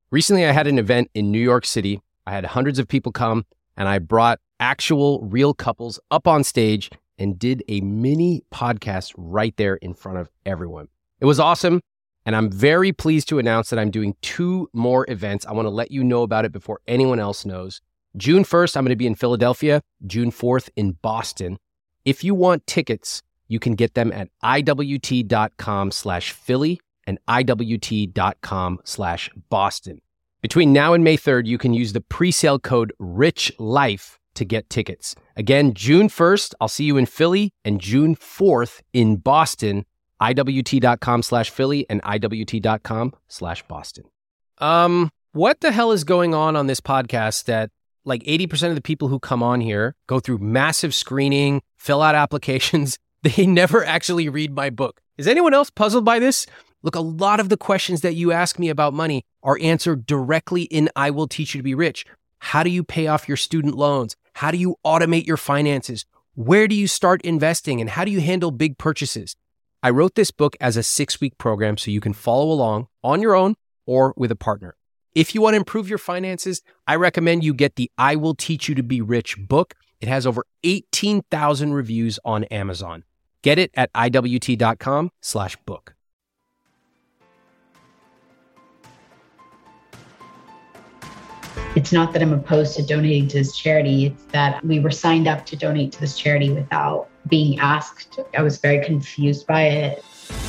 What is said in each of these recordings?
Recently, I had an event in New York City. I had hundreds of people come, and I brought actual real couples up on stage and did a mini podcast right there in front of everyone. It was awesome, and I'm very pleased to announce that I'm doing 2 more events. I want to let you know about it before anyone else knows. June 1st, I'm going to be in Philadelphia. June 4th in Boston. If you want tickets, you can get them at iwt.com/Philly and iwt.com/Boston. Between now and May 3rd, you can use the presale code RICHLIFE to get tickets. Again, June 1st, I'll see you in Philly, and June 4th in Boston, iwt.com/Philly and iwt.com/Boston. What the hell is going on this podcast that like 80% of the people who come on here go through massive screening, fill out applications. They never actually read my book. Is anyone else puzzled by this? Look, a lot of the questions that you ask me about money are answered directly in I Will Teach You to Be Rich. How do you pay off your student loans? How do you automate your finances? Where do you start investing? And how do you handle big purchases? I wrote this book as a 6-week program so you can follow along on your own or with a partner. If you want to improve your finances, I recommend you get the I Will Teach You to Be Rich book. It has over 18,000 reviews on Amazon. Get it at iwt.com/book. It's not that I'm opposed to donating to this charity. It's that we were signed up to donate to this charity without being asked. I was very confused by it.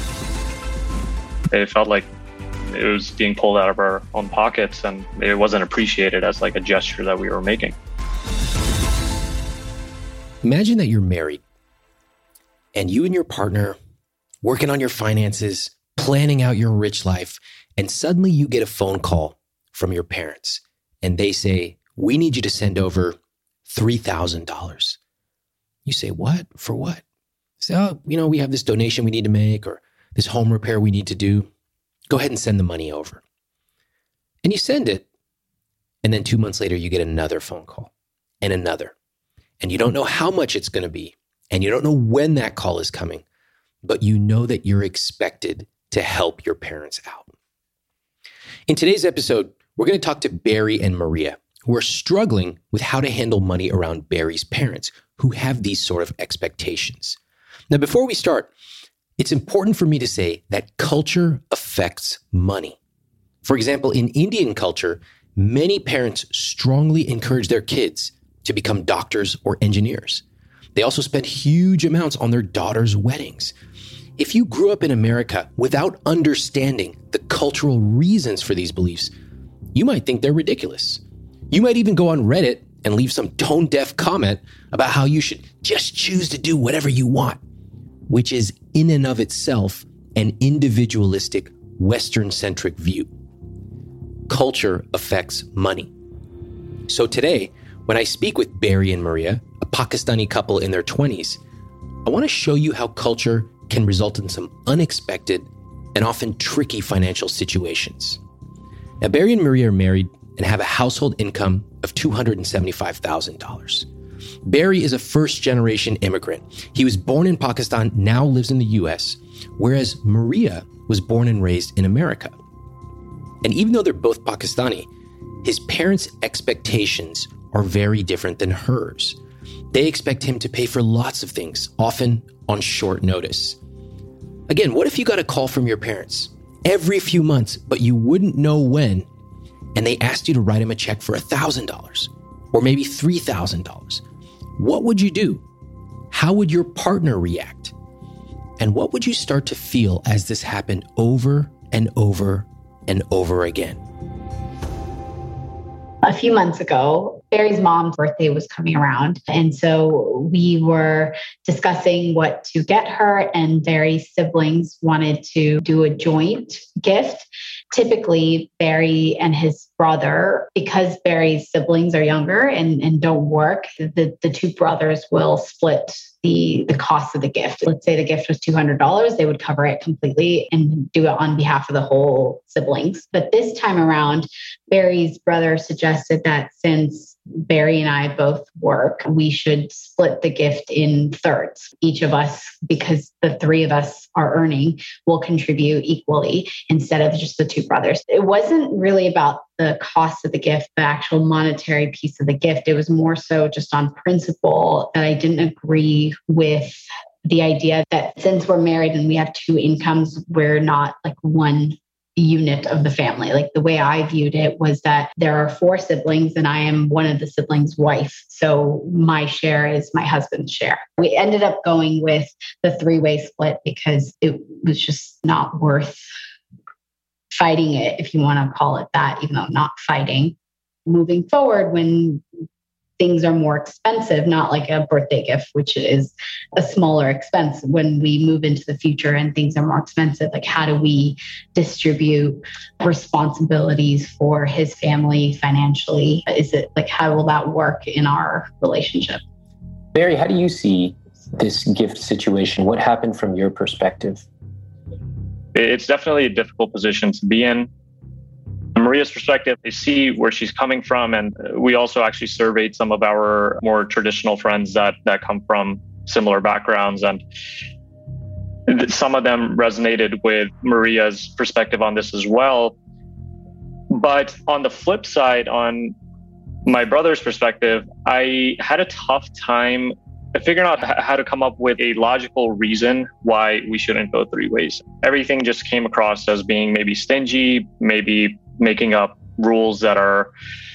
It felt like it was being pulled out of our own pockets, and it wasn't appreciated as like a gesture that we were making. Imagine that you're married and you and your partner working on your finances, planning out your rich life, and suddenly you get a phone call from your parents and they say, "We need you to send over $3,000. You say, "What? For what?" So, we have this donation we need to make or this home repair we need to do. Go ahead and send the money over. And you send it. And then 2 months later, you get another phone call and another. And you don't know how much it's going to be. And you don't know when that call is coming. But you know that you're expected to help your parents out. In today's episode, we're going to talk to Barry and Maria, who are struggling with how to handle money around Barry's parents, who have these sort of expectations. Now, before we start, it's important for me to say that culture affects money. For example, in Indian culture, many parents strongly encourage their kids to become doctors or engineers. They also spend huge amounts on their daughters' weddings. If you grew up in America without understanding the cultural reasons for these beliefs, you might think they're ridiculous. You might even go on Reddit and leave some tone-deaf comment about how you should just choose to do whatever you want, which is in and of itself an individualistic, Western-centric view. Culture affects money. So today, when I speak with Barry and Maria, a Pakistani couple in their 20s, I want to show you how culture can result in some unexpected and often tricky financial situations. Now, Barry and Maria are married and have a household income of $275,000. Barry is a first-generation immigrant. He was born in Pakistan, now lives in the US, whereas Maria was born and raised in America. And even though they're both Pakistani, his parents' expectations are very different than hers. They expect him to pay for lots of things, often on short notice. Again, what if you got a call from your parents every few months, but you wouldn't know when, and they asked you to write him a check for $1,000 or maybe $3,000? What would you do? How would your partner react? And what would you start to feel as this happened over and over and over again? A few months ago, Barry's mom's birthday was coming around. And so we were discussing what to get her, and Barry's siblings wanted to do a joint gift. Typically, Barry and his brother, because Barry's siblings are younger and don't work, the two brothers will split the cost of the gift. Let's say the gift was $200, they would cover it completely and do it on behalf of the whole siblings. But this time around, Barry's brother suggested that since Barry and I both work, we should split the gift in thirds. Each of us, because the three of us are earning, will contribute equally instead of just the two brothers. It wasn't really about the cost of the gift, the actual monetary piece of the gift. It was more so just on principle that I didn't agree with the idea that since we're married and we have two incomes, we're not like one unit of the family. Like the way I viewed it was that there are four siblings and I am one of the siblings' wife. So my share is my husband's share. We ended up going with the three-way split because it was just not worth fighting it, if you want to call it that, even though not fighting. Moving forward, when things are more expensive, not like a birthday gift, which is a smaller expense. When we move into the future and things are more expensive, like how do we distribute responsibilities for his family financially? Is it like, how will that work in our relationship? Barry, how do you see this gift situation? What happened from your perspective? It's definitely a difficult position to be in. From Maria's perspective, they see where she's coming from. And we also actually surveyed some of our more traditional friends that come from similar backgrounds. And some of them resonated with Maria's perspective on this as well. But on the flip side, on my brother's perspective, I had a tough time figuring out how to come up with a logical reason why we shouldn't go three ways. Everything just came across as being maybe stingy, maybe making up rules that are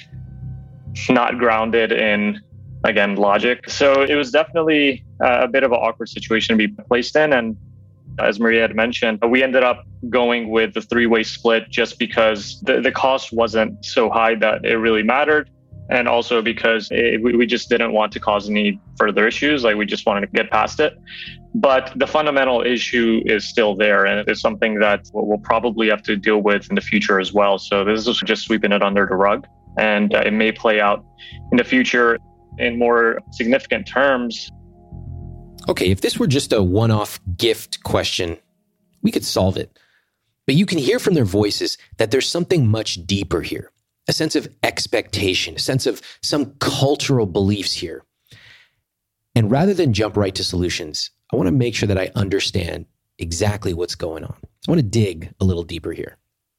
not grounded in, again, logic. So it was definitely a bit of an awkward situation to be placed in. And as Maria had mentioned, we ended up going with the three-way split just because the cost wasn't so high that it really mattered. And also because we just didn't want to cause any further issues. Like we just wanted to get past it. But the fundamental issue is still there. And it's something that we'll probably have to deal with in the future as well. So this is just sweeping it under the rug. And it may play out in the future in more significant terms. Okay, if this were just a one-off gift question, we could solve it. But you can hear from their voices that there's something much deeper here. A sense of expectation, a sense of some cultural beliefs here. And rather than jump right to solutions, I want to make sure that I understand exactly what's going on. I want to dig a little deeper here.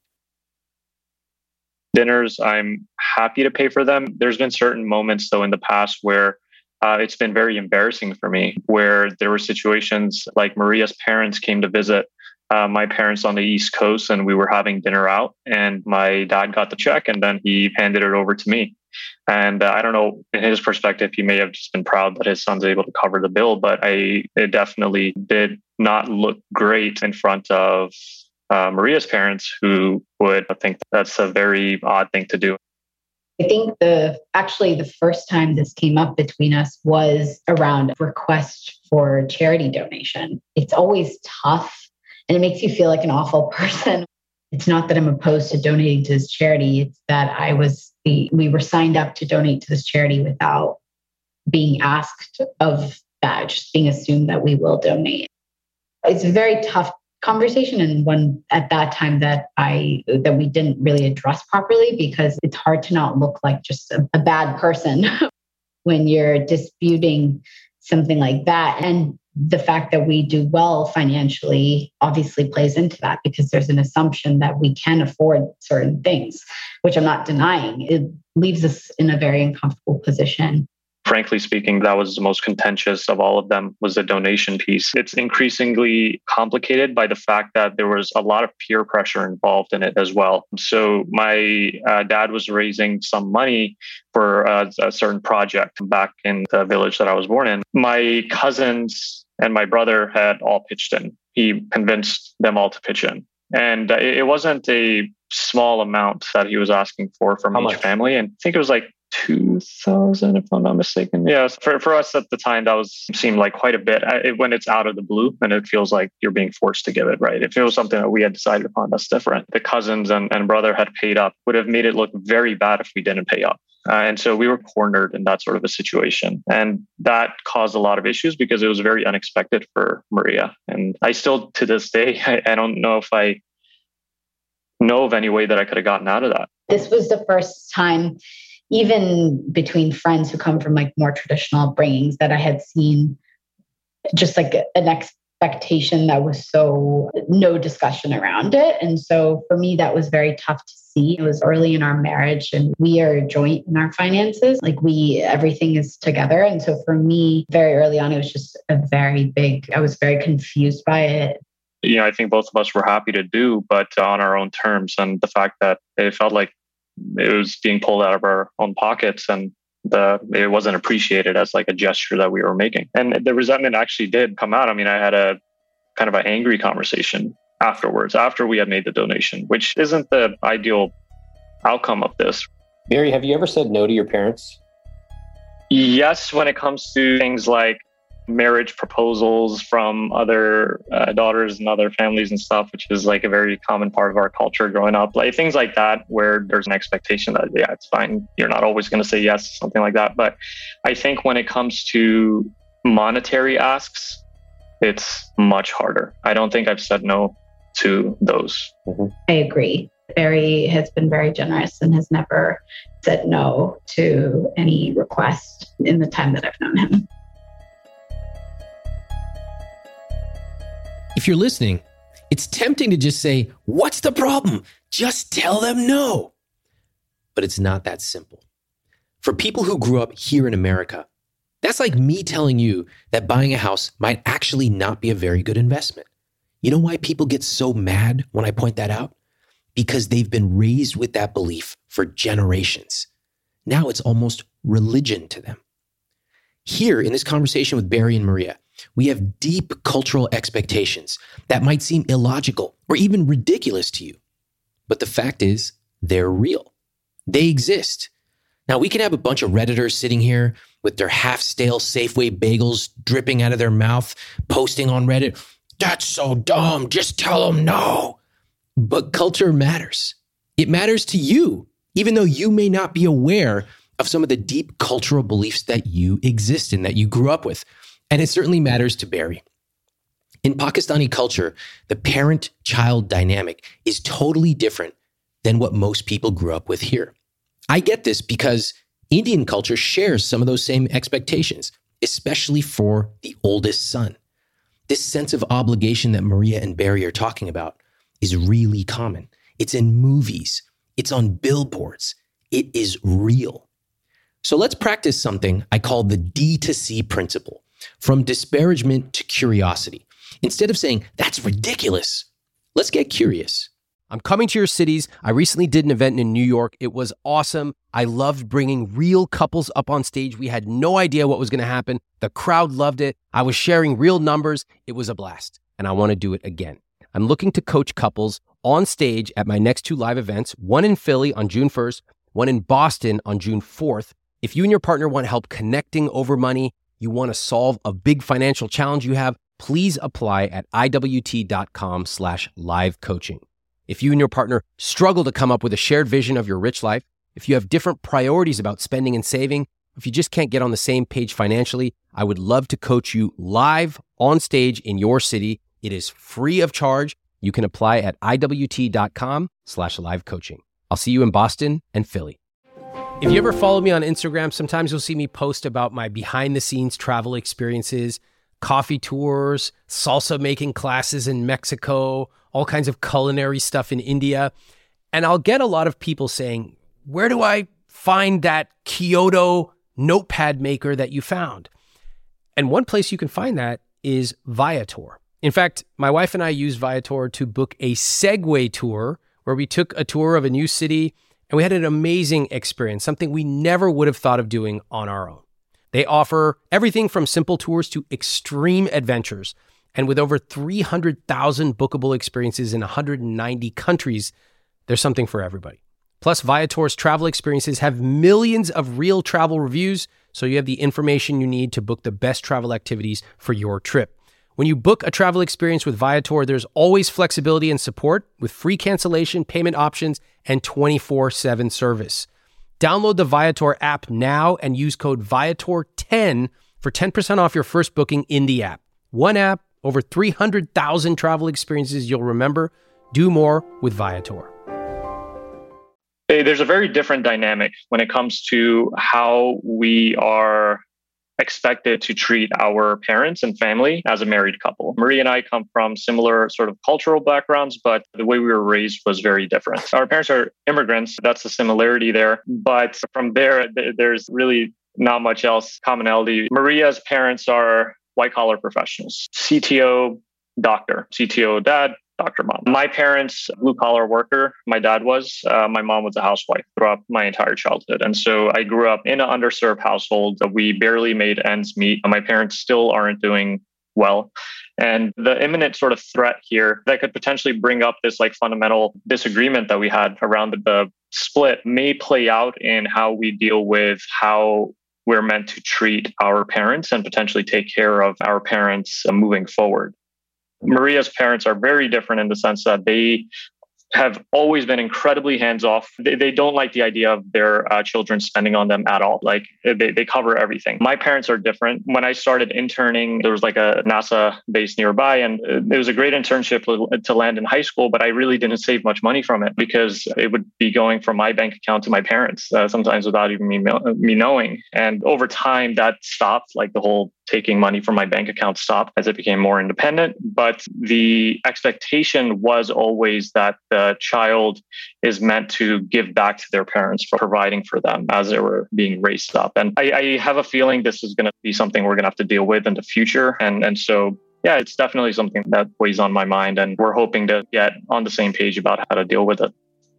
Dinners, I'm happy to pay for them. There's been certain moments, though, in the past where it's been very embarrassing for me, where there were situations like Maria's parents came to visit my parents on the East Coast, and we were having dinner out, and my dad got the check and then he handed it over to me. And I don't know, in his perspective, he may have just been proud that his son's able to cover the bill, but it definitely did not look great in front of Maria's parents, who would think that's a very odd thing to do. I think the first time this came up between us was around request for charity donation. It's always tough. And it makes you feel like an awful person. It's not that I'm opposed to donating to this charity. It's that we were signed up to donate to this charity without being asked of that, just being assumed that we will donate. It's a very tough conversation, and one at that time that we didn't really address properly, because it's hard to not look like just a bad person when you're disputing something like that. And the fact that we do well financially obviously plays into that, because there's an assumption that we can afford certain things, which I'm not denying. It leaves us in a very uncomfortable position. Frankly speaking, that was the most contentious of all of them, was the donation piece. It's increasingly complicated by the fact that there was a lot of peer pressure involved in it as well. So my dad was raising some money for a certain project back in the village that I was born in. My cousins and my brother had all pitched in. He convinced them all to pitch in. And it wasn't a small amount that he was asking for from each family. And I think it was like 2,000, if I'm not mistaken. Yeah, for us at the time, that seemed like quite a bit. When it's out of the blue and it feels like you're being forced to give it, right? If it was something that we had decided upon, that's different. The cousins and brother had paid up, would have made it look very bad if we didn't pay up. And so we were cornered in that sort of a situation. And that caused a lot of issues because it was very unexpected for Maria. And I still, to this day, I don't know if I know of any way that I could have gotten out of that. This was the first time even between friends who come from like more traditional upbringings, that I had seen just like an expectation that was so no discussion around it. And so for me, that was very tough to see. It was early in our marriage and we are joint in our finances. Like everything is together. And so for me, very early on, it was just I was very confused by it. I think both of us were happy to do, but on our own terms. And the fact that it felt like it was being pulled out of our own pockets and it wasn't appreciated as like a gesture that we were making. And the resentment actually did come out. I mean, I had a kind of an angry conversation afterwards, after we had made the donation, which isn't the ideal outcome of this. Barry, have you ever said no to your parents? Yes, when it comes to things like marriage proposals from other daughters and other families and stuff, which is like a very common part of our culture growing up, like things like that, where there's an expectation that, yeah, it's fine. You're not always going to say yes, something like that. But I think when it comes to monetary asks, it's much harder. I don't think I've said no to those. Mm-hmm. I agree. Barry has been very generous and has never said no to any request in the time that I've known him. If you're listening, it's tempting to just say, what's the problem? Just tell them no. But it's not that simple. For people who grew up here in America, that's like me telling you that buying a house might actually not be a very good investment. You know why people get so mad when I point that out? Because they've been raised with that belief for generations. Now it's almost religion to them. Here in this conversation with Barry and Maria, we have deep cultural expectations that might seem illogical or even ridiculous to you. But the fact is, they're real. They exist. Now, we can have a bunch of Redditors sitting here with their half-stale Safeway bagels dripping out of their mouth, posting on Reddit, "That's so dumb, just tell them no." But culture matters. It matters to you, even though you may not be aware of some of the deep cultural beliefs that you exist in, that you grew up with. And it certainly matters to Barry. In Pakistani culture, the parent-child dynamic is totally different than what most people grew up with here. I get this because Indian culture shares some of those same expectations, especially for the oldest son. This sense of obligation that Maria and Barry are talking about is really common. It's in movies. It's on billboards. It is real. So let's practice something I call the D to C principle. From disparagement to curiosity. Instead of saying, that's ridiculous, let's get curious. I'm coming to your cities. I recently did an event in New York. It was awesome. I loved bringing real couples up on stage. We had no idea what was going to happen. The crowd loved it. I was sharing real numbers. It was a blast. And I want to do it again. I'm looking to coach couples on stage at my next 2 live events, one in Philly on June 1st, one in Boston on June 4th. If you and your partner want help connecting over money, you want to solve a big financial challenge you have, please apply at iwt.com/live coaching. If you and your partner struggle to come up with a shared vision of your rich life, if you have different priorities about spending and saving, if you just can't get on the same page financially, I would love to coach you live on stage in your city. It is free of charge. You can apply at iwt.com/live coaching. I'll see you in Boston and Philly. If you ever follow me on Instagram, sometimes you'll see me post about my behind the scenes travel experiences, coffee tours, salsa making classes in Mexico, all kinds of culinary stuff in India. And I'll get a lot of people saying, where do I find that Kyoto notepad maker that you found? And one place you can find that is Viator. In fact, my wife and I used Viator to book a Segway tour where we took a tour of a new city and we had an amazing experience, something we never would have thought of doing on our own. They offer everything from simple tours to extreme adventures. And with over 300,000 bookable experiences in 190 countries, there's something for everybody. Plus, Viator's travel experiences have millions of real travel reviews, so you have the information you need to book the best travel activities for your trip. When you book a travel experience with Viator, there's always flexibility and support with free cancellation, payment options, and 24/7 service. Download the Viator app now and use code Viator10 for 10% off your first booking in the app. One app, over 300,000 travel experiences you'll remember. Do more with Viator. There's a very different dynamic when it comes to how we are expected to treat our parents and family as a married couple. Maria and I come from similar sort of cultural backgrounds, but the way we were raised was very different. Our parents are immigrants. That's the similarity there. But from there, there's really not much else commonality. Maria's parents are white-collar professionals, CTO, doctor, CTO dad, doctor mom. My parents, blue-collar worker, my dad was. My mom was a housewife throughout my entire childhood. And so I grew up in an underserved household. We barely made ends meet. My parents still aren't doing well. And the imminent sort of threat here that could potentially bring up this like fundamental disagreement that we had around the split may play out in how we deal with how we're meant to treat our parents and potentially take care of our parents moving forward. Maria's parents are very different in the sense that they have always been incredibly hands-off. They don't like the idea of their children spending on them at all. Like they cover everything. My parents are different. When I started interning, there was like a NASA base nearby, and it was a great internship to land in high school, but I really didn't save much money from it because it would be going from my bank account to my parents, sometimes without even me knowing. And over time that stopped, like the whole taking money from my bank account stopped as it became more independent. But the expectation was always that the child is meant to give back to their parents for providing for them as they were being raised up. And I have a feeling this is going to be something we're going to have to deal with in the future. And so, yeah, it's definitely something that weighs on my mind. And we're hoping to get on the same page about how to deal with it.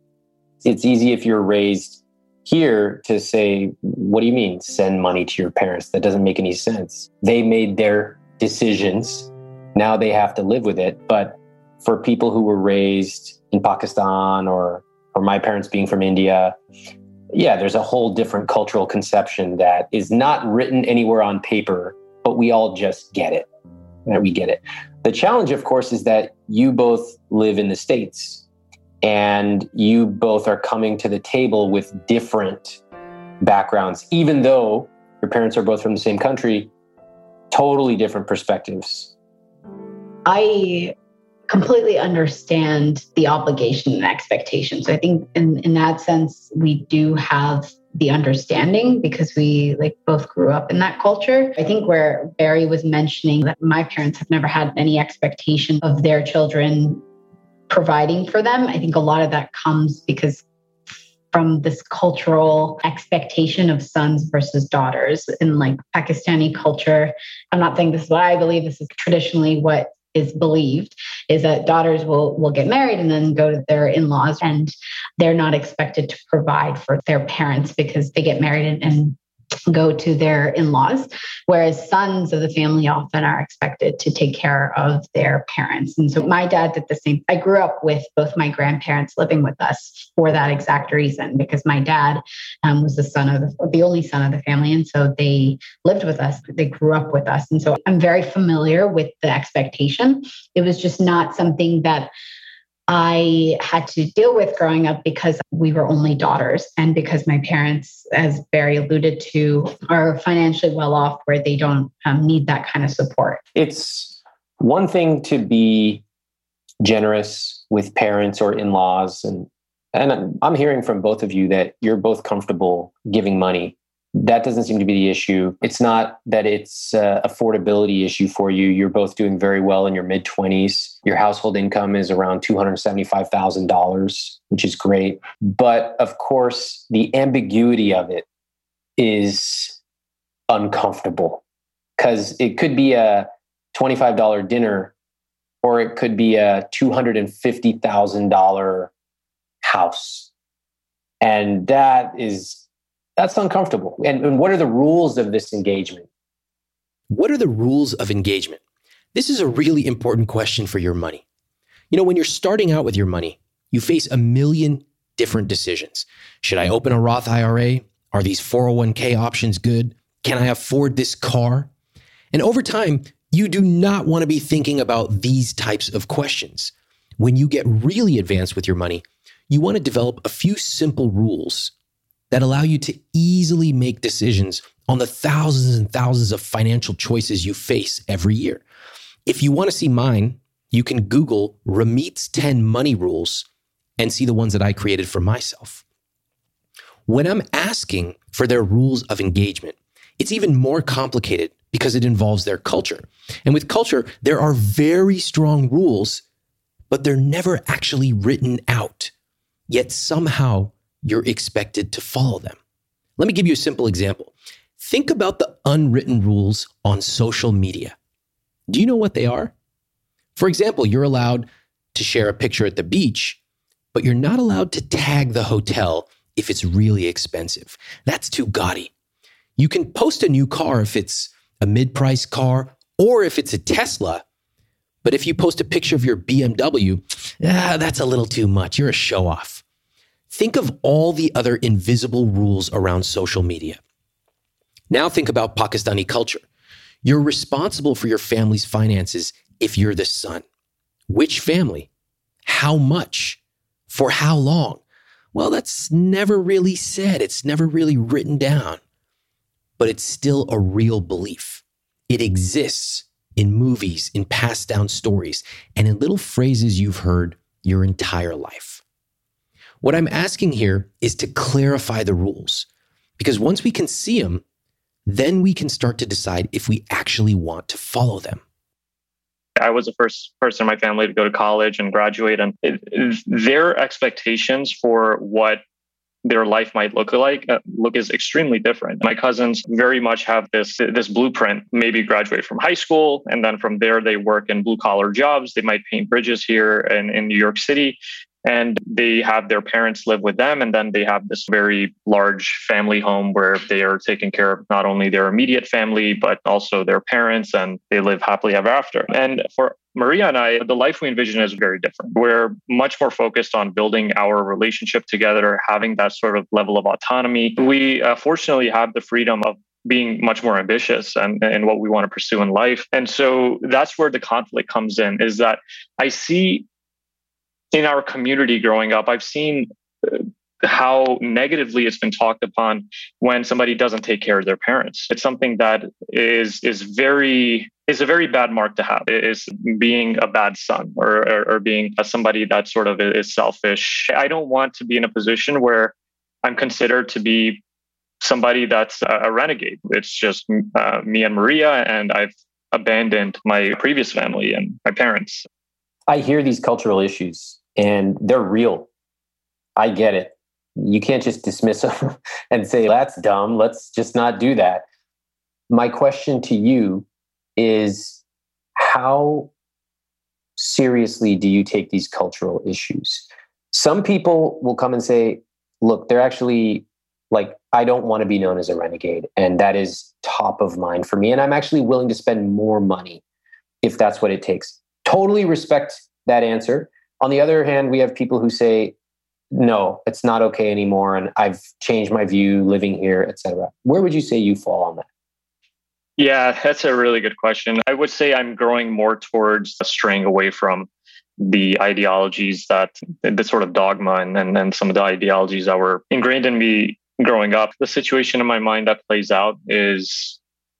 It's easy if you're raised here to say, what do you mean send money to your parents? That doesn't make any sense. They made their decisions. Now they have to live with it. But for people who were raised in Pakistan or my parents being from India, yeah, there's a whole different cultural conception that is not written anywhere on paper, but we all just get it. We get it. The challenge, of course, is that you both live in the States. And you both are coming to the table with different backgrounds, even though your parents are both from the same country, totally different perspectives. I completely understand the obligation and expectations. I think in that sense, we do have the understanding because we both grew up in that culture. I think where Barry was mentioning that my parents have never had any expectation of their children providing for them. I think a lot of that comes because from this cultural expectation of sons versus daughters in like Pakistani culture. I'm not saying this is what I believe. This is traditionally what is believed, is that daughters will get married and then go to their in-laws, and they're not expected to provide for their parents because they get married and go to their in-laws, whereas sons of the family often are expected to take care of their parents. And so my dad did the same. I grew up with both my grandparents living with us for that exact reason, because my dad was the only son of the family. And so they lived with us. They grew up with us. And so I'm very familiar with the expectation. It was just not something that I had to deal with growing up because we were only daughters and because my parents, as Barry alluded to, are financially well off where they don't need that kind of support. It's one thing to be generous with parents or in-laws. And I'm hearing from both of you that you're both comfortable giving money. That doesn't seem to be the issue. It's not that it's an affordability issue for you. You're both doing very well in your mid-20s. Your household income is around $275,000, which is great. But of course, the ambiguity of it is uncomfortable because it could be a $25 dinner or it could be a $250,000 house. And that's uncomfortable. And what are the rules of this engagement? What are the rules of engagement? This is a really important question for your money. You know, when you're starting out with your money, you face a million different decisions. Should I open a Roth IRA? Are these 401k options good? Can I afford this car? And over time, you do not want to be thinking about these types of questions. When you get really advanced with your money, you want to develop a few simple rules that allow you to easily make decisions on the thousands and thousands of financial choices you face every year. If you want to see mine, you can Google Ramit's 10 money rules and see the ones that I created for myself. When I'm asking for their rules of engagement, it's even more complicated because it involves their culture. And with culture, there are very strong rules, but they're never actually written out. Yet somehow you're expected to follow them. Let me give you a simple example. Think about the unwritten rules on social media. Do you know what they are? For example, you're allowed to share a picture at the beach, but you're not allowed to tag the hotel if it's really expensive. That's too gaudy. You can post a new car if it's a mid-priced car or if it's a Tesla. But if you post a picture of your BMW, that's a little too much. You're a show-off. Think of all the other invisible rules around social media. Now think about Pakistani culture. You're responsible for your family's finances if you're the son. Which family? How much? For how long? Well, that's never really said. It's never really written down. But it's still a real belief. It exists in movies, in passed down stories, and in little phrases you've heard your entire life. What I'm asking here is to clarify the rules, because once we can see them, then we can start to decide if we actually want to follow them. I was the first person in my family to go to college and graduate, and their expectations for what their life might look is extremely different. My cousins very much have this blueprint, maybe graduate from high school, and then from there they work in blue collar jobs. They might paint bridges here in New York City, and they have their parents live with them. And then they have this very large family home where they are taking care of not only their immediate family, but also their parents, and they live happily ever after. And for Maria and I, the life we envision is very different. We're much more focused on building our relationship together, having that sort of level of autonomy. We fortunately have the freedom of being much more ambitious and what we want to pursue in life. And so that's where the conflict comes in, is that I see in our community growing up, I've seen how negatively it's been talked upon when somebody doesn't take care of their parents. It's something that is a very bad mark to have. It is being a bad son or being somebody that sort of is selfish. I don't want to be in a position where I'm considered to be somebody that's a renegade. It's just me and Maria, and I've abandoned my previous family and my parents. I hear these cultural issues and they're real. I get it. You can't just dismiss them and say, that's dumb. Let's just not do that. My question to you is, how seriously do you take these cultural issues? Some people will come and say, look, they're actually like, I don't want to be known as a renegade. And that is top of mind for me. And I'm actually willing to spend more money if that's what it takes. Totally respect that answer. On the other hand, we have people who say, no, it's not okay anymore, and I've changed my view living here, etc. Where would you say you fall on that? Yeah, that's a really good question. I would say I'm growing more towards straying away from the ideologies the sort of dogma and some of the ideologies that were ingrained in me growing up. The situation in my mind that plays out is,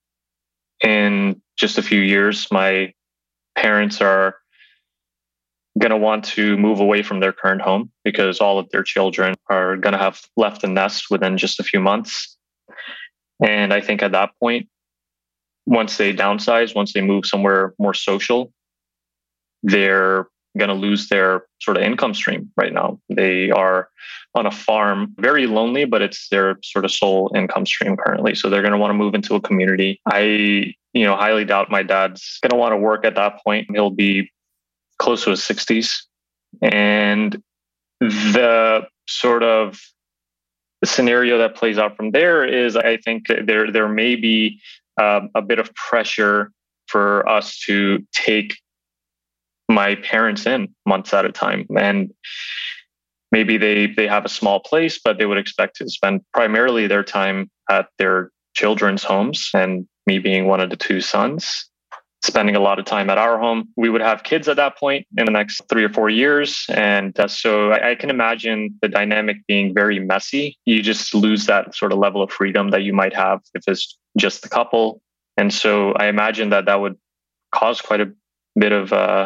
in just a few years, my parents are going to want to move away from their current home because all of their children are going to have left the nest within just a few months. And I think at that point, once they downsize, once they move somewhere more social, they're going to lose their sort of income stream right now. They are on a farm, very lonely, but it's their sort of sole income stream currently. So they're going to want to move into a community. I highly doubt my dad's going to want to work at that point. He'll be close to his 60s. And the sort of scenario that plays out from there is, I think there may be a bit of pressure for us to take my parents in months at a time. And maybe they have a small place, but they would expect to spend primarily their time at their children's homes. And me being one of the two sons, spending a lot of time at our home. We would have kids at that point in the next 3 or 4 years. And so I can imagine the dynamic being very messy. You just lose that sort of level of freedom that you might have if it's just the couple. And so I imagine that would cause quite a bit of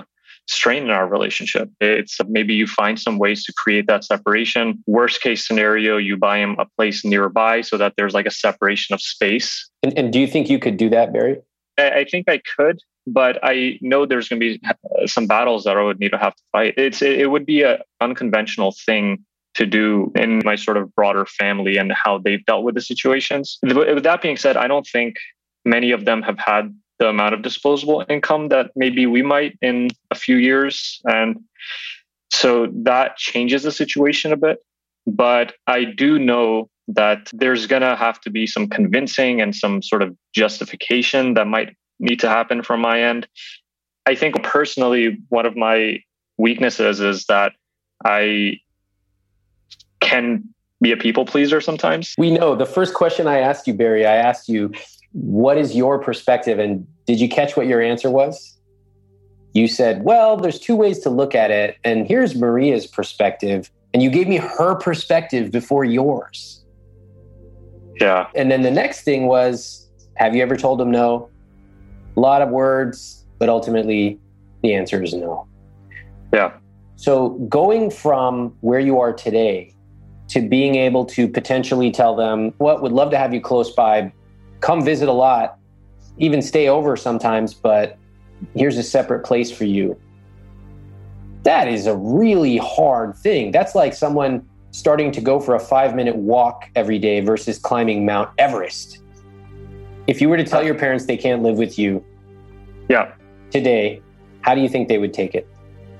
strain in our relationship. It's maybe you find some ways to create that separation. Worst case scenario, you buy him a place nearby so that there's like a separation of space. And do you think you could do that, Barry? I think I could, but I know there's going to be some battles that I would need to have to fight. It would be an unconventional thing to do in my sort of broader family and how they've dealt with the situations. With that being said, I don't think many of them have had the amount of disposable income that maybe we might in a few years. And so that changes the situation a bit. But I do know that there's going to have to be some convincing and some sort of justification that might need to happen from my end. I think personally, one of my weaknesses is that I can be a people pleaser sometimes. We know the first question I asked you, Barry, I asked you, what is your perspective? And did you catch what your answer was? You said, well, there's two ways to look at it. And here's Maria's perspective. And you gave me her perspective before yours. Yeah. And then the next thing was, have you ever told them no? A lot of words, but ultimately the answer is no. Yeah. So going from where you are today to being able to potentially tell them, what, would love to have you close by, come visit a lot, even stay over sometimes, but here's a separate place for you. That is a really hard thing. That's like someone starting to go for a 5-minute walk every day versus climbing Mount Everest. If you were to tell your parents they can't live with you today, how do you think they would take it?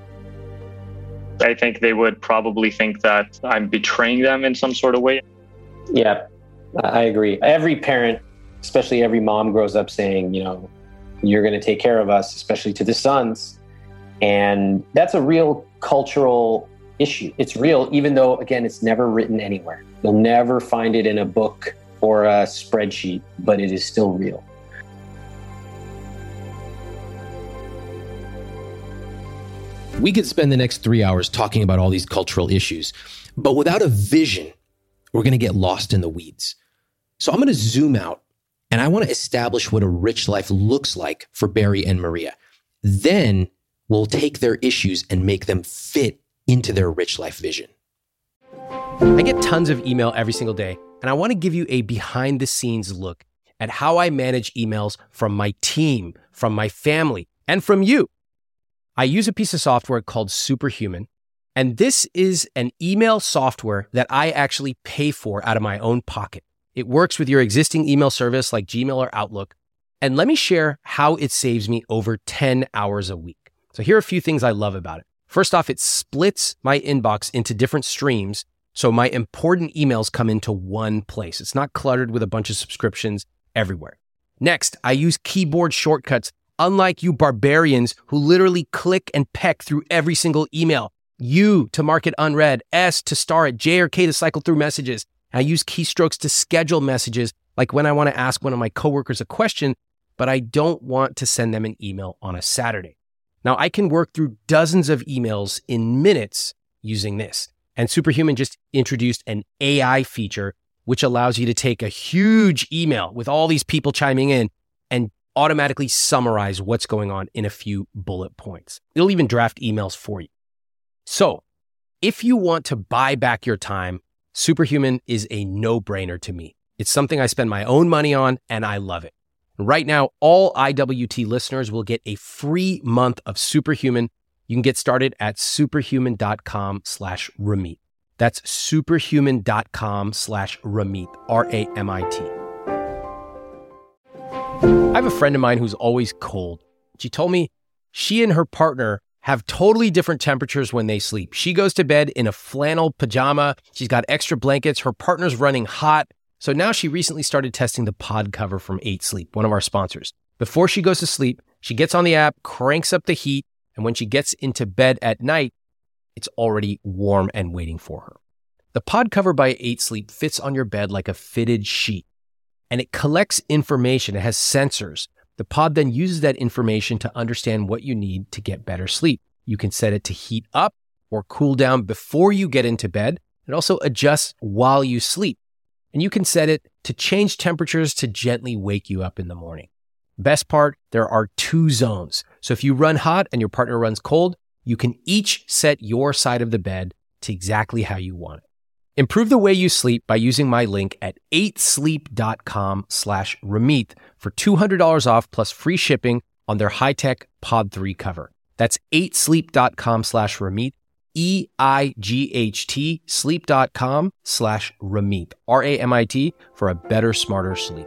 I think they would probably think that I'm betraying them in some sort of way. Yeah, I agree. Every parent, especially every mom, grows up saying, you know, you're going to take care of us, especially to the sons. And that's a real cultural issue. It's real, even though, again, it's never written anywhere. You'll never find it in a book or a spreadsheet, but it is still real. We could spend the next 3 hours talking about all these cultural issues, but without a vision, we're going to get lost in the weeds. So I'm going to zoom out and I want to establish what a rich life looks like for Barry and Maria. Then we'll take their issues and make them fit into their rich life vision. I get tons of email every single day, and I want to give you a behind the scenes look at how I manage emails from my team, from my family, and from you. I use a piece of software called Superhuman, and this is an email software that I actually pay for out of my own pocket. It works with your existing email service like Gmail or Outlook. And let me share how it saves me over 10 hours a week. So here are a few things I love about it. First off, it splits my inbox into different streams, so my important emails come into one place. It's not cluttered with a bunch of subscriptions everywhere. Next, I use keyboard shortcuts, unlike you barbarians who literally click and peck through every single email. U to mark it unread, S to star it, J or K to cycle through messages. I use keystrokes to schedule messages, like when I want to ask one of my coworkers a question, but I don't want to send them an email on a Saturday. Now, I can work through dozens of emails in minutes using this. And Superhuman just introduced an AI feature, which allows you to take a huge email with all these people chiming in and automatically summarize what's going on in a few bullet points. It'll even draft emails for you. So if you want to buy back your time, Superhuman is a no-brainer to me. It's something I spend my own money on, and I love it. Right now, all IWT listeners will get a free month of Superhuman. You can get started at superhuman.com/Ramit. That's superhuman.com/Ramit, R-A-M-I-T. I have a friend of mine who's always cold. She told me she and her partner have totally different temperatures when they sleep. She goes to bed in a flannel pajama. She's got extra blankets. Her partner's running hot. So now she recently started testing the pod cover from 8 Sleep, one of our sponsors. Before she goes to sleep, she gets on the app, cranks up the heat, and when she gets into bed at night, it's already warm and waiting for her. The pod cover by 8 Sleep fits on your bed like a fitted sheet, and it collects information. It has sensors. The pod then uses that information to understand what you need to get better sleep. You can set it to heat up or cool down before you get into bed. It also adjusts while you sleep. And you can set it to change temperatures to gently wake you up in the morning. Best part, there are 2 zones. So if you run hot and your partner runs cold, you can each set your side of the bed to exactly how you want it. Improve the way you sleep by using my link at 8sleep.com/Ramit for $200 off plus free shipping on their high-tech Pod 3 cover. That's 8sleep.com/Ramit, EIGHT, sleep.com/Ramit, RAMIT, for a better, smarter sleep.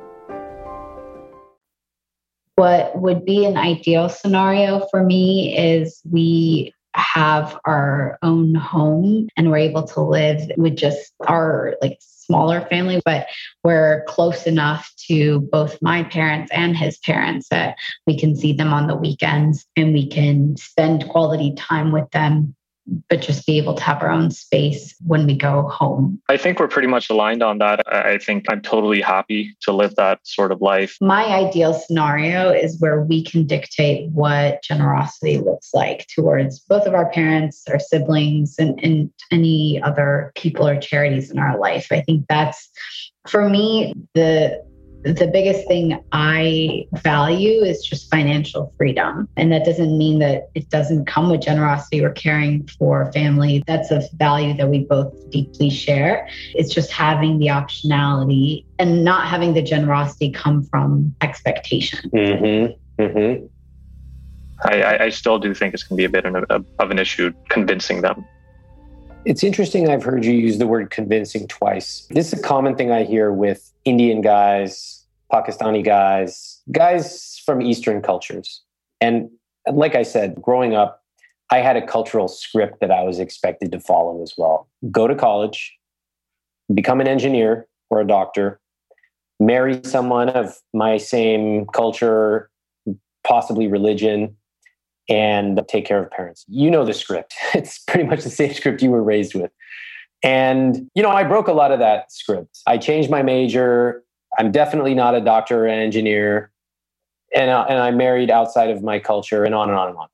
What would be an ideal scenario for me is we have our own home and we're able to live with just our smaller family, but we're close enough to both my parents and his parents that we can see them on the weekends and we can spend quality time with them, but just be able to have our own space when we go home. I think we're pretty much aligned on that. I think I'm totally happy to live that sort of life. My ideal scenario is where we can dictate what generosity looks like towards both of our parents, our siblings, and any other people or charities in our life. I think that's, for me, the biggest thing I value is just financial freedom. And that doesn't mean that it doesn't come with generosity or caring for family. That's a value that we both deeply share. It's just having the optionality and not having the generosity come from expectation. Mm-hmm. Mm-hmm. I still do think it's going to be a bit of an issue convincing them. It's interesting. I've heard you use the word convincing twice. This is a common thing I hear with Indian guys, Pakistani guys from Eastern cultures. And like I said, growing up, I had a cultural script that I was expected to follow as well. Go to college, become an engineer or a doctor, marry someone of my same culture, possibly religion, and take care of parents. You know the script. It's pretty much the same script you were raised with. And, I broke a lot of that script. I changed my major. I'm definitely not a doctor or an engineer. And I married outside of my culture, and on and on and on.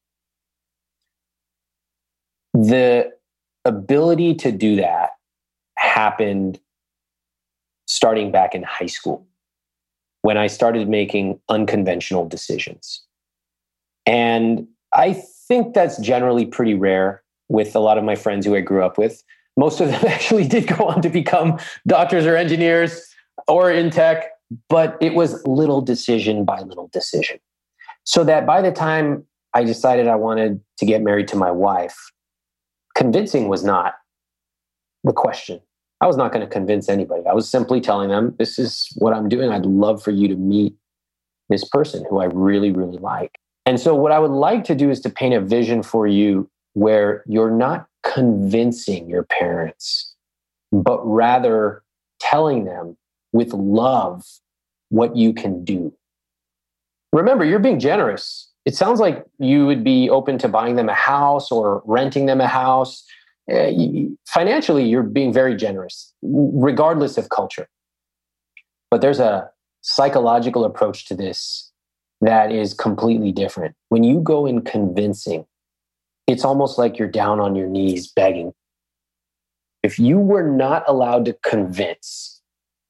The ability to do that happened starting back in high school when I started making unconventional decisions. And I think that's generally pretty rare with a lot of my friends who I grew up with. Most of them actually did go on to become doctors or engineers or in tech, but it was little decision by little decision. So that by the time I decided I wanted to get married to my wife, convincing was not the question. I was not going to convince anybody. I was simply telling them, this is what I'm doing. I'd love for you to meet this person who I really, really like. And so what I would like to do is to paint a vision for you where you're not convincing your parents, but rather telling them with love what you can do. Remember, you're being generous. It sounds like you would be open to buying them a house or renting them a house. Financially, you're being very generous, regardless of culture. But there's a psychological approach to this that is completely different. When you go in convincing, it's almost like you're down on your knees begging. If you were not allowed to convince,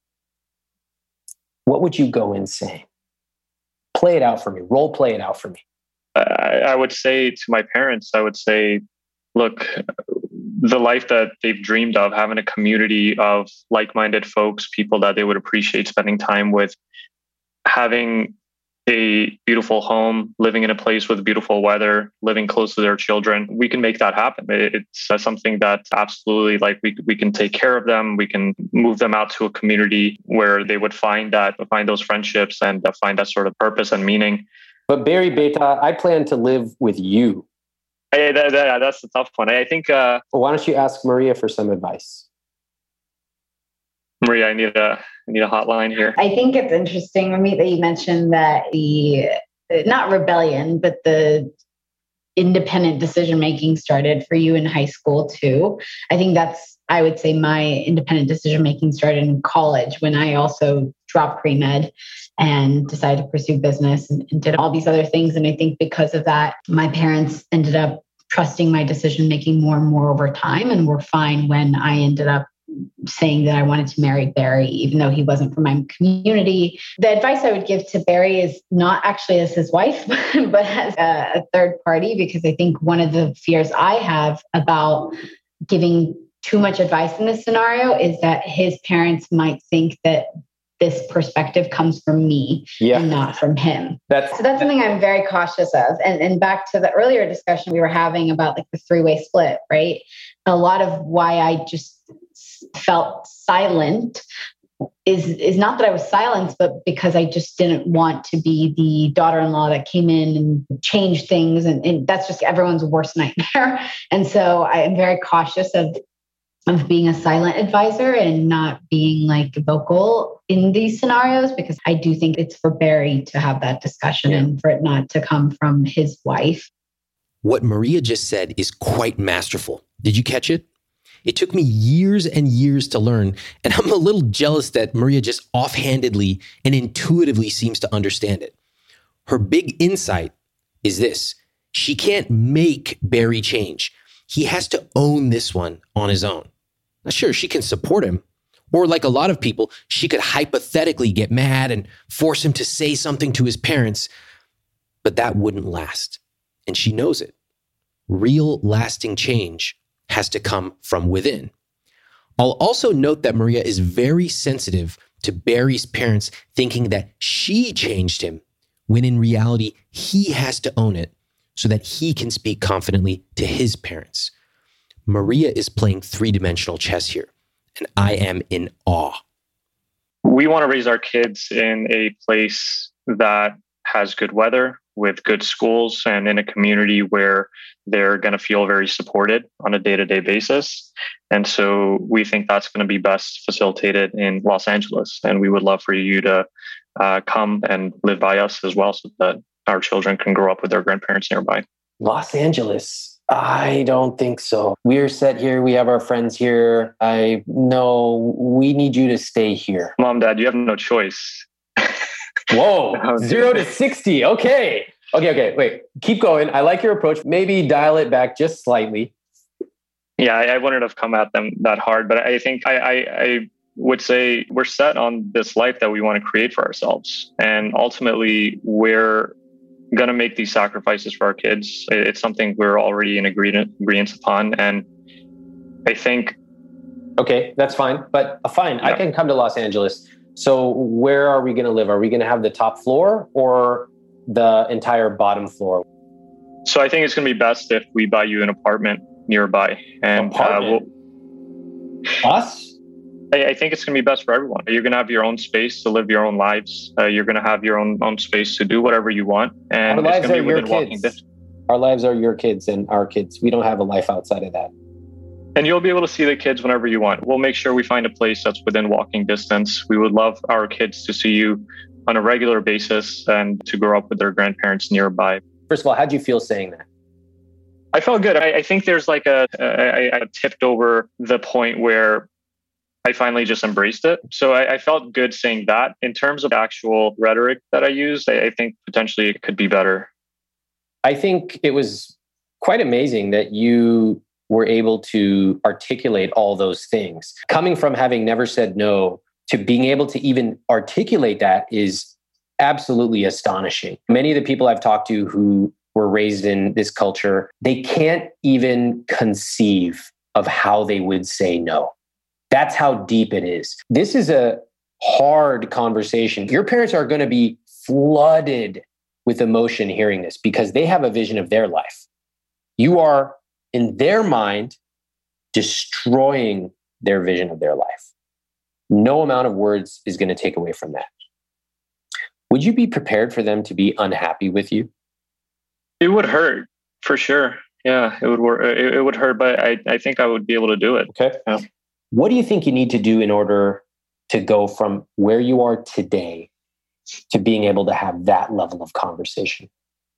what would you go in saying? Play it out for me. Role play it out for me. I would say to my parents, look, the life that they've dreamed of, having a community of like-minded folks, people that they would appreciate spending time with, having a beautiful home, living in a place with beautiful weather, living close to their children, we can make that happen. It's something that absolutely, we can take care of them. We can move them out to a community where they would find those friendships and find that sort of purpose and meaning. But Barry Beta, I plan to live with you. Hey, that's the tough one. I think. Why don't you ask Maria for some advice? Maria, I need a hotline here. I think it's interesting, Ramit, that you mentioned that the, not rebellion, but the independent decision-making started for you in high school too. I think I would say my independent decision-making started in college when I also dropped pre-med and decided to pursue business and did all these other things. And I think because of that, my parents ended up trusting my decision-making more and more over time and were fine when I ended up saying that I wanted to marry Barry, even though he wasn't from my community. The advice I would give to Barry is not actually as his wife, but as a third party, because I think one of the fears I have about giving too much advice in this scenario is that his parents might think that this perspective comes from me and not from him. So that's something I'm very cautious of. And back to the earlier discussion we were having about like the three-way split, right? A lot of why I just felt silent is not that I was silenced, but because I just didn't want to be the daughter-in-law that came in and changed things. And that's just everyone's worst nightmare. And so I am very cautious of being a silent advisor and not being like vocal in these scenarios, because I do think it's for Barry to have that discussion and for it not to come from his wife. What Maria just said is quite masterful. Did you catch it? It took me years and years to learn, and I'm a little jealous that Maria just offhandedly and intuitively seems to understand it. Her big insight is this: she can't make Barry change. He has to own this one on his own. Now, sure, she can support him, or like a lot of people, she could hypothetically get mad and force him to say something to his parents, but that wouldn't last. And she knows it. Real lasting change has to come from within. I'll also note that Maria is very sensitive to Barry's parents thinking that she changed him, when in reality, he has to own it so that he can speak confidently to his parents. Maria is playing three-dimensional chess here, and I am in awe. We want to raise our kids in a place that has good weather, with good schools, and in a community where they're going to feel very supported on a day-to-day basis. And so we think that's going to be best facilitated in Los Angeles. And we would love for you to come and live by us as well, so that our children can grow up with their grandparents nearby. Los Angeles? I don't think so. We're set here. We have our friends here. I know we need you to stay here. Mom, Dad, you have no choice. Whoa, 0 to 60. Okay. Wait, keep going. I like your approach. Maybe dial it back just slightly. Yeah, I wouldn't have come at them that hard, but I think I would say we're set on this life that we want to create for ourselves. And ultimately, we're going to make these sacrifices for our kids. It's something we're already in agreement upon. And I think... Okay, that's fine. But fine, yeah. I can come to Los Angeles. So where are we going to live? Are we going to have the top floor or the entire bottom floor? So I think it's going to be best if we buy you an apartment nearby. And us? I think it's going to be best for everyone. You're going to have your own space to live your own lives. You're going to have your own space to do whatever you want. And our lives it's going to be are within your walking kids. distance. Our lives are your kids and our kids. We don't have a life outside of that. And you'll be able to see the kids whenever you want. We'll make sure we find a place that's within walking distance. We would love our kids to see you on a regular basis and to grow up with their grandparents nearby. First of all, how'd you feel saying that? I felt good. I think there's like I tipped over the point where I finally just embraced it. So I felt good saying that. In terms of actual rhetoric that I used, I think potentially it could be better. I think it was quite amazing that you were able to articulate all those things. Coming from having never said no to being able to even articulate that is absolutely astonishing. Many of the people I've talked to who were raised in this culture, they can't even conceive of how they would say no. That's how deep it is. This is a hard conversation. Your parents are going to be flooded with emotion hearing this because they have a vision of their life. You are, in their mind, destroying their vision of their life. No amount of words is going to take away from that. Would you be prepared for them to be unhappy with you? It would hurt, for sure. Yeah, it would work. It would hurt, but I think I would be able to do it. Okay. Yeah. What do you think you need to do in order to go from where you are today to being able to have that level of conversation?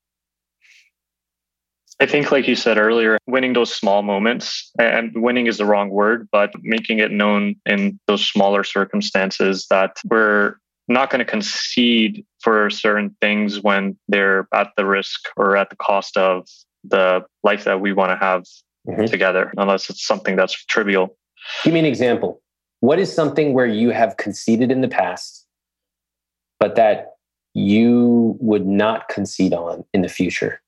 I think, like you said earlier, winning those small moments, and winning is the wrong word, but making it known in those smaller circumstances that we're not going to concede for certain things when they're at the risk or at the cost of the life that we want to have together, unless it's something that's trivial. Give me an example. What is something where you have conceded in the past, but that you would not concede on in the future?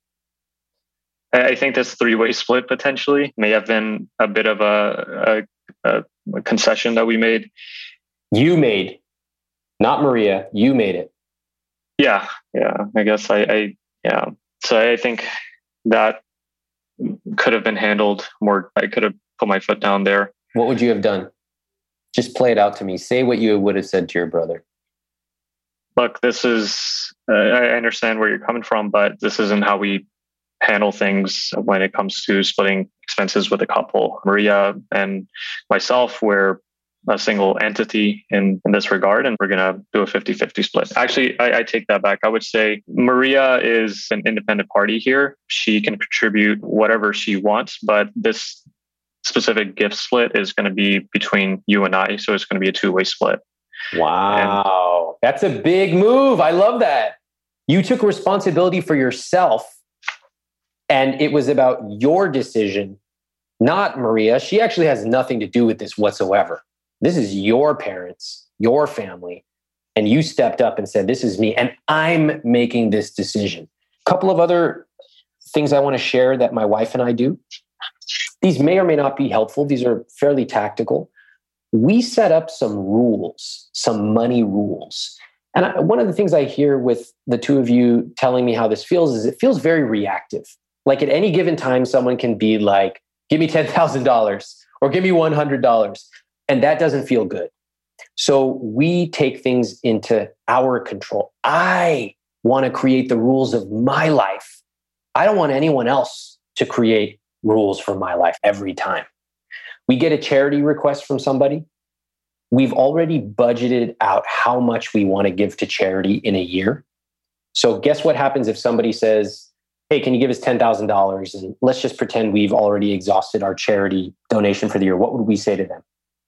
I think this three-way split potentially may have been a bit of a concession that we made. You made, not Maria, you made it. Yeah. I guess yeah. So I think that could have been handled more. I could have put my foot down there. What would you have done? Just play it out to me. Say what you would have said to your brother. Look, this is, I understand where you're coming from, but this isn't how we handle things when it comes to splitting expenses with a couple. Maria and myself, we're a single entity in this regard, and we're going to do a 50-50 split. Actually, I take that back. I would say Maria is an independent party here. She can contribute whatever she wants, but this specific gift split is going to be between you and I. So it's going to be a two-way split. Wow. That's a big move. I love that. You took responsibility for yourself, and it was about your decision, not Maria. She actually has nothing to do with this whatsoever. This is your parents, your family, and you stepped up and said, this is me, and I'm making this decision. A couple of other things I want to share that my wife and I do. These may or may not be helpful. These are fairly tactical. We set up some rules, some money rules. And one of the things I hear with the two of you telling me how this feels is it feels very reactive. Like at any given time, someone can be like, give me $10,000 or give me $100. And that doesn't feel good. So we take things into our control. I want to create the rules of my life. I don't want anyone else to create rules for my life every time. We get a charity request from somebody. We've already budgeted out how much we want to give to charity in a year. So guess what happens if somebody says, hey, can you give us $10,000? And let's just pretend we've already exhausted our charity donation for the year. What would we say to them?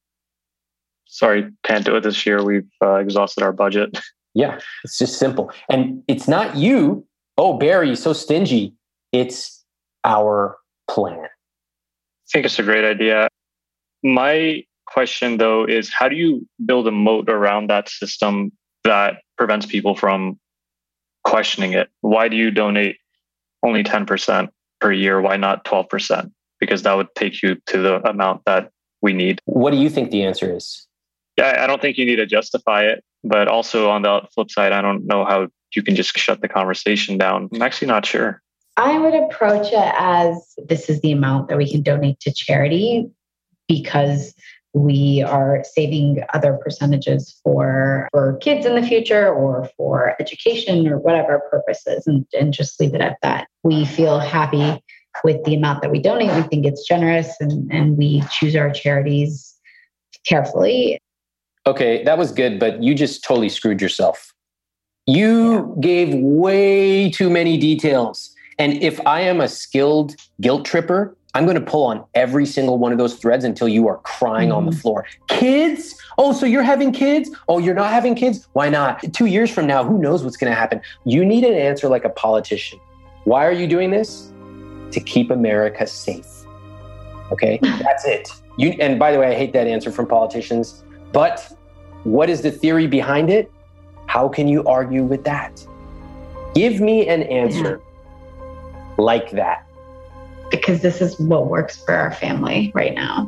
Sorry, can't do it this year. We've exhausted our budget. Yeah, it's just simple. And it's not you, oh, Barry, so stingy. It's our plan. I think it's a great idea. My question, though, is how do you build a moat around that system that prevents people from questioning it? Why do you donate only 10% per year? Why not 12%? Because that would take you to the amount that we need. What do you think the answer is? Yeah, I don't think you need to justify it. But also on the flip side, I don't know how you can just shut the conversation down. I'm actually not sure. I would approach it as this is the amount that we can donate to charity because we are saving other percentages for kids in the future or for education or whatever purposes, and just leave it at that. We feel happy with the amount that we donate. We think it's generous, and we choose our charities carefully. Okay, that was good, but you just totally screwed yourself. You gave way too many details. And if I am a skilled guilt tripper, I'm going to pull on every single one of those threads until you are crying on the floor. Kids? Oh, so you're having kids? Oh, you're not having kids? Why not? 2 years from now, who knows what's going to happen? You need an answer like a politician. Why are you doing this? To keep America safe. Okay, that's it. And by the way, I hate that answer from politicians. But what is the theory behind it? How can you argue with that? Give me an answer like that. Because this is what works for our family right now.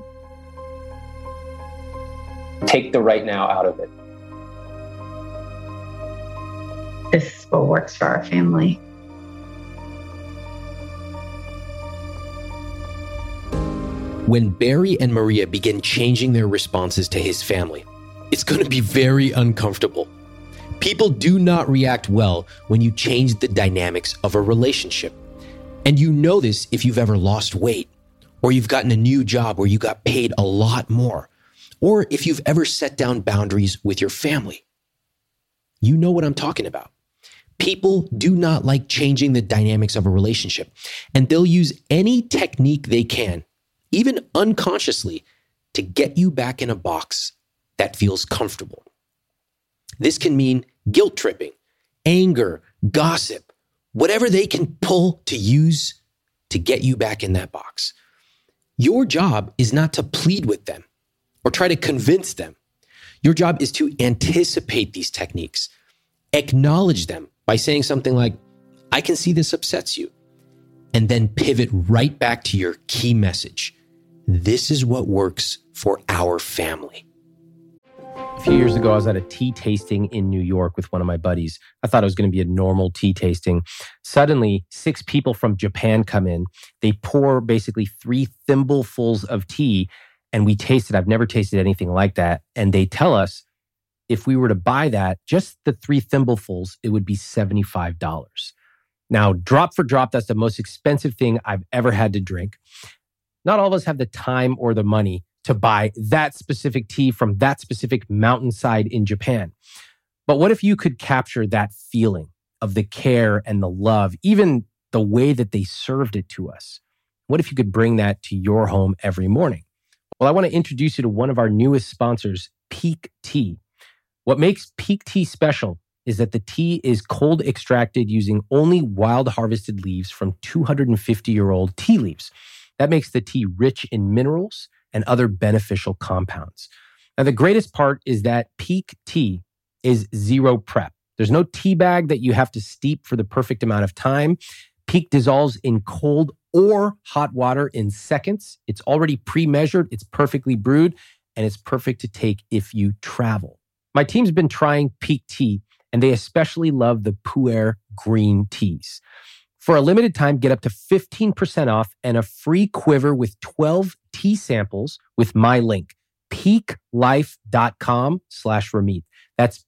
Take the right now out of it. This is what works for our family. When Barry and Maria begin changing their responses to his family, it's going to be very uncomfortable. People do not react well when you change the dynamics of a relationship. And you know this if you've ever lost weight, or you've gotten a new job where you got paid a lot more, or if you've ever set down boundaries with your family. You know what I'm talking about. People do not like changing the dynamics of a relationship, and they'll use any technique they can, even unconsciously, to get you back in a box that feels comfortable. This can mean guilt tripping, anger, gossip, whatever they can pull to use to get you back in that box. Your job is not to plead with them or try to convince them. Your job is to anticipate these techniques, acknowledge them by saying something like, I can see this upsets you, and then pivot right back to your key message. This is what works for our family. A few years ago, I was at a tea tasting in New York with one of my buddies. I thought it was going to be a normal tea tasting. Suddenly, 6 people from Japan come in. They pour basically 3 thimblefuls of tea, and we tasted. I've never tasted anything like that. And they tell us if we were to buy that, just the 3 thimblefuls, it would be $75. Now, drop for drop, that's the most expensive thing I've ever had to drink. Not all of us have the time or the money to buy that specific tea from that specific mountainside in Japan. But what if you could capture that feeling of the care and the love, even the way that they served it to us? What if you could bring that to your home every morning? Well, I want to introduce you to one of our newest sponsors, Pique Tea. What makes Pique Tea special is that the tea is cold extracted using only wild harvested leaves from 250-year-old tea leaves. That makes the tea rich in minerals and other beneficial compounds. Now, the greatest part is that Pique Tea is zero prep. There's no tea bag that you have to steep for the perfect amount of time. Pique dissolves in cold or hot water in seconds. It's already pre-measured, it's perfectly brewed, and it's perfect to take if you travel. My team's been trying Pique Tea, and they especially love the Pu'er green teas. For a limited time, get up to 15% off and a free quiver with 12 tea samples with my link, piquelife.com/Ramit. That's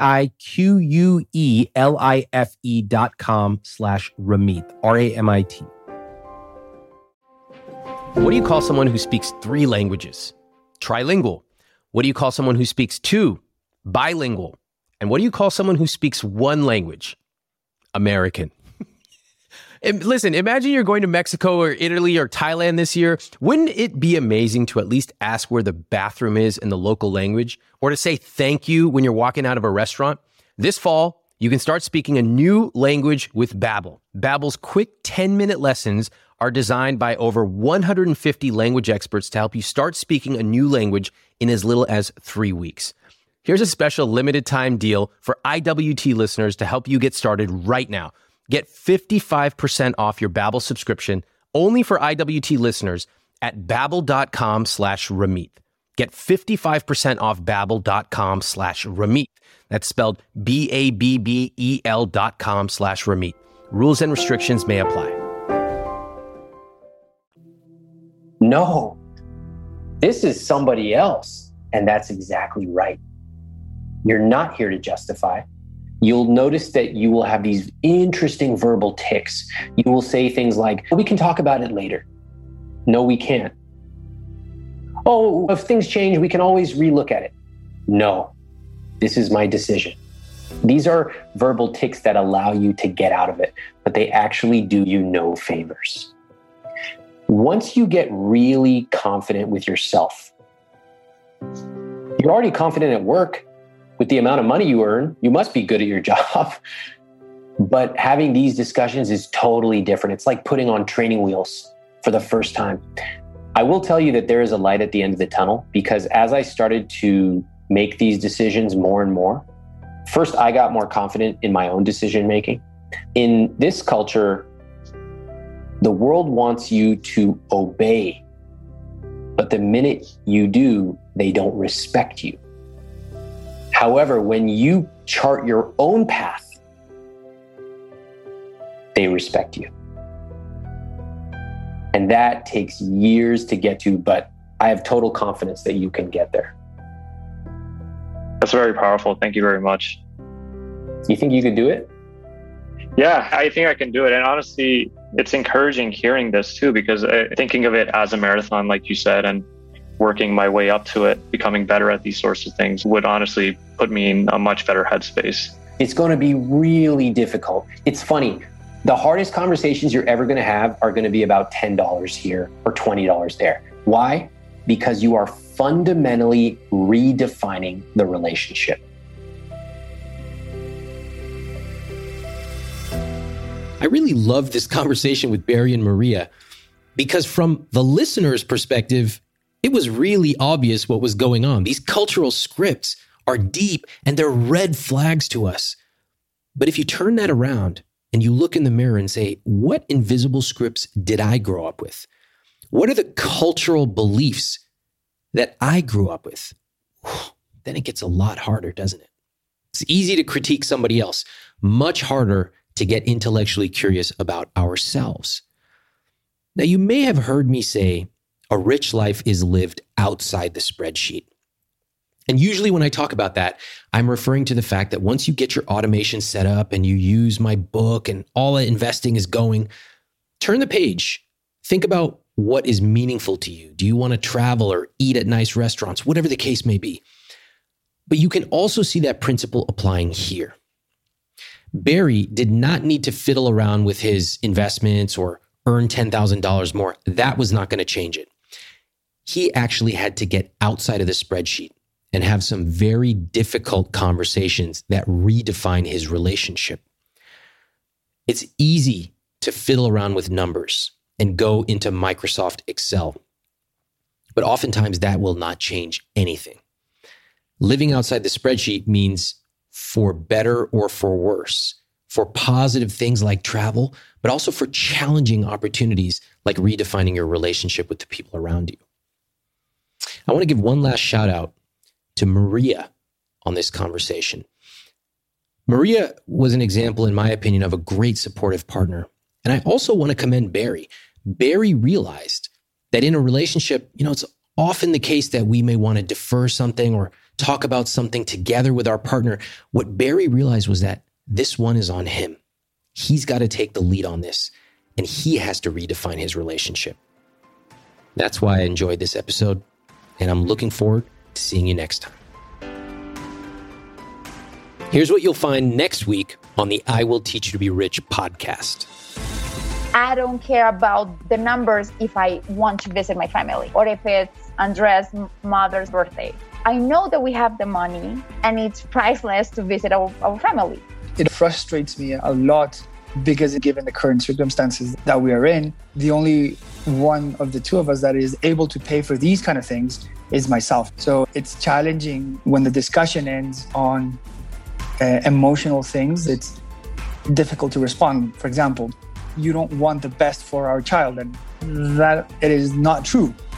PIQUELIFE.com/Ramit, RAMIT. What do you call someone who speaks 3 languages? Trilingual. What do you call someone who speaks 2? Bilingual. And what do you call someone who speaks 1 language? American. And listen, imagine you're going to Mexico or Italy or Thailand this year. Wouldn't it be amazing to at least ask where the bathroom is in the local language, or to say thank you when you're walking out of a restaurant? This fall, you can start speaking a new language with Babbel. Babbel's quick 10-minute lessons are designed by over 150 language experts to help you start speaking a new language in as little as 3 weeks. Here's a special limited time deal for IWT listeners to help you get started right now. Get 55% off your Babbel subscription only for IWT listeners at babbel.com/Ramit. Get 55% off babbel.com/Ramit. That's spelled BABBEL.com/Ramit. Rules and restrictions may apply. No, this is somebody else. And that's exactly right. You're not here to justify. You'll notice that you will have these interesting verbal tics. You will say things like, we can talk about it later. No, we can't. Oh, if things change, we can always relook at it. No, this is my decision. These are verbal tics that allow you to get out of it, but they actually do you no favors. Once you get really confident with yourself, you're already confident at work. With the amount of money you earn, you must be good at your job. But having these discussions is totally different. It's like putting on training wheels for the first time. I will tell you that there is a light at the end of the tunnel, because as I started to make these decisions more and more, first, I got more confident in my own decision making. In this culture, the world wants you to obey, but the minute you do, they don't respect you. However, when you chart your own path, they respect you. And that takes years to get to, but I have total confidence that you can get there. That's very powerful. Thank you very much. You think you could do it? Yeah, I think I can do it. And honestly, it's encouraging hearing this too, because thinking of it as a marathon, like you said, and working my way up to it, becoming better at these sorts of things would honestly put me in a much better headspace. It's going to be really difficult. It's funny. The hardest conversations you're ever going to have are going to be about $10 here or $20 there. Why? Because you are fundamentally redefining the relationship. I really love this conversation with Barry and Maria, because from the listener's perspective, It was really obvious what was going on. These cultural scripts are deep and they're red flags to us. But if you turn that around and you look in the mirror and say, what invisible scripts did I grow up with? What are the cultural beliefs that I grew up with? Then it gets a lot harder, doesn't it? It's easy to critique somebody else, much harder to get intellectually curious about ourselves. Now, you may have heard me say, a rich life is lived outside the spreadsheet. And usually when I talk about that, I'm referring to the fact that once you get your automation set up and you use my book and all that investing is going, turn the page. Think about what is meaningful to you. Do you want to travel or eat at nice restaurants, whatever the case may be? But you can also see that principle applying here. Barry did not need to fiddle around with his investments or earn $10,000 more. That was not going to change it. He actually had to get outside of the spreadsheet and have some very difficult conversations that redefine his relationship. It's easy to fiddle around with numbers and go into Microsoft Excel, but oftentimes that will not change anything. Living outside the spreadsheet means for better or for worse, for positive things like travel, but also for challenging opportunities like redefining your relationship with the people around you. I want to give one last shout out to Maria on this conversation. Maria was an example, in my opinion, of a great supportive partner. And I also want to commend Barry. Barry realized that in a relationship, it's often the case that we may want to defer something or talk about something together with our partner. What Barry realized was that this one is on him. He's got to take the lead on this, and he has to redefine his relationship. That's why I enjoyed this episode, and I'm looking forward to seeing you next time. Here's what you'll find next week on the I Will Teach You to Be Rich podcast. I don't care about the numbers if I want to visit my family or if it's Andrea's mother's birthday. I know that we have the money and it's priceless to visit our family. It frustrates me a lot because given the current circumstances that we are in, the only one of the two of us that is able to pay for these kind of things is myself. So it's challenging when the discussion ends on emotional things. It's difficult to respond. For example, you don't want the best for our child, and that it is not true.